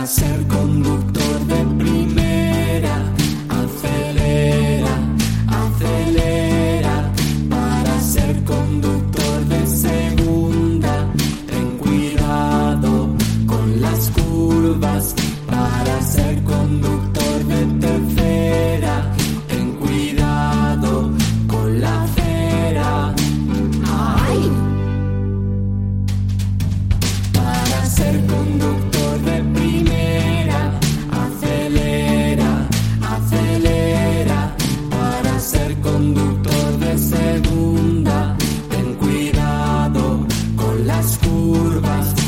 ser conductor de primera, acelera, acelera. Para ser conductor de segunda, ten cuidado con las curvas. Para ser conductor de tercera, ten cuidado con la acera. ¡Ay! Para ser conductor de primera, acelera, acelera. Para ser conductor de segunda, ten cuidado con las curvas.